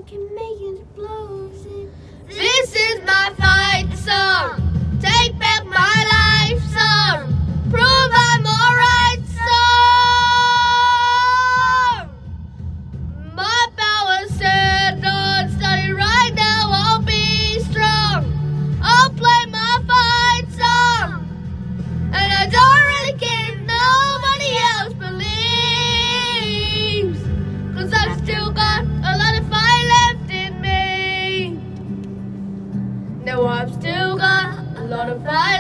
we can make an explosion. This is my fight song. Take back my life song. Prove I'm alright song. My power said don't study right now. I'll be strong. I'll play my fight song. And I don't really care if nobody else believes. 'Cause I've still got a lot of fight left in me. No, I've still got a lot of fight.